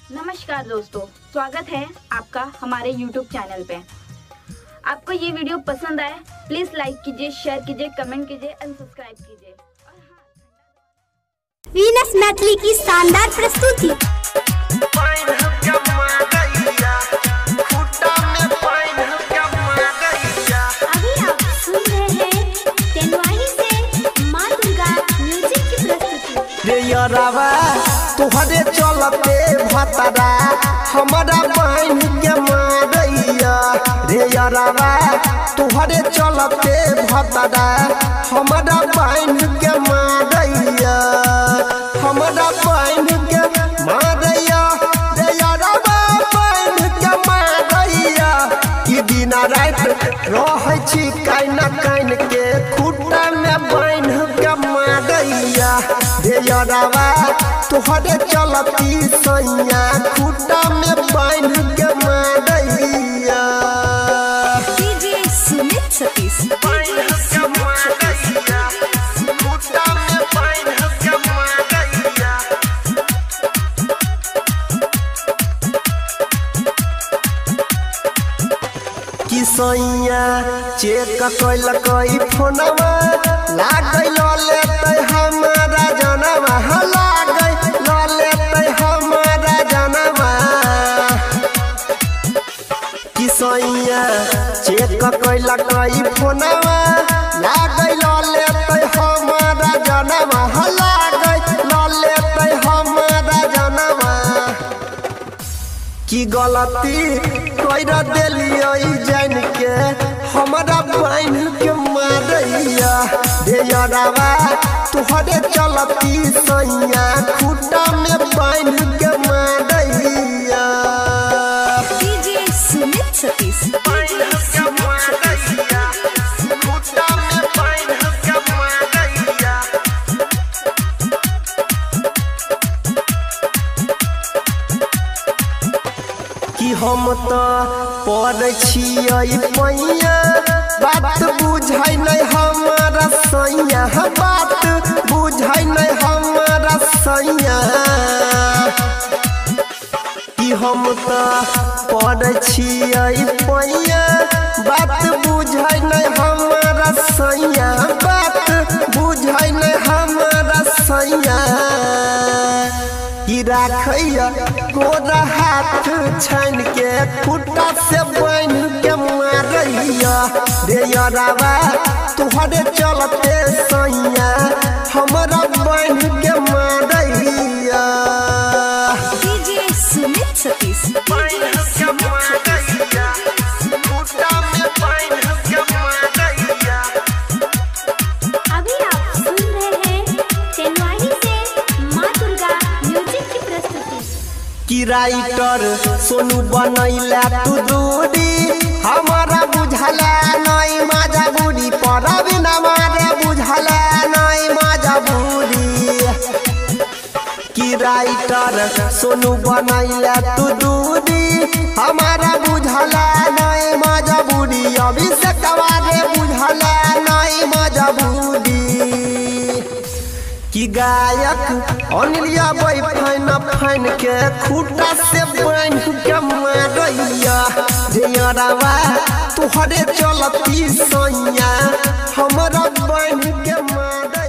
नमस्कार दोस्तों, स्वागत है आपका हमारे YouTube चैनल पे। आपको ये वीडियो पसंद आए प्लीज लाइक कीजिए, शेयर कीजिए, कमेंट कीजिए एंड सब्सक्राइब कीजिए। वीनस मैथिली की शानदार प्रस्तुति। अभी आप सुन रहे हैं तेनवाही से माँ दुर्गा म्यूजिक की प्रस्तुति। रे यारावा तुहरे चलते भतरा हमारा बहन के मारैया। रे यारावा तुहरे चलते भतरा हमारा बहन के मारैया। हमारा बहन के मारैया। रे यारावा बहन के मारैया। कि दिन रात रहे छी काइन काइन के खुट्टा में बहन के मारैया। रे यारावा तुहरे चलती सैया खुट्टा में बांध के मारैया। डीजे सुमित सतीश बांध के मारैया। खुट्टा में बांध के मारैया। कि सैया चेक कैल कई फोनवा लागल लेते हमारा जनवा। सैया चेक कैल कई फोनवा लागल लेते हमारा जनवा। लागल लेते हमारा जनवा। की गलती कर दिलियै जान के हमारा बहन के मारैया। रे यारावा तुहरे चलती सैया खुट्टा में बांध के मारैया। सतीश कि हम तो पढ़ै छियै पैया बात बुझै नहीं हमारा सैया। बात बुझै नहीं हमारा सैया। कि हम तो पढ़ै छियै पैया बात बुझै नहीं हमारा सैया। बात बुझै नहीं हमारा सैया। कि राखैया गोरा हाथ छान के खुट्टा से बांध के मारैया। रे यारावा तुहरे चलते सैया हमारा बांध के मारैया। डीजे सुमित सतीश अभी आप सुन रहे हैं तेनवाही से माँ दुर्गा म्यूजिक की प्रस्तुति। कि राइटर सोनू बनैला तू दूरी हमारा बुझला नहीं मजा बुरी पर बिना मारे बुझला नहीं मजा बुरी। कि राइटर सोनू बनैला तू दूरी हमारा बुझला नहीं मजा बुरी। अभी से कवारे बुझला नहीं मजा बुरी। कि गायक अनिलिया बाई फाइन फाइन के खुट्टा से बांध के मारैया। रे यारावा तुहरे चलती सैया हमारा बांध के मारैया।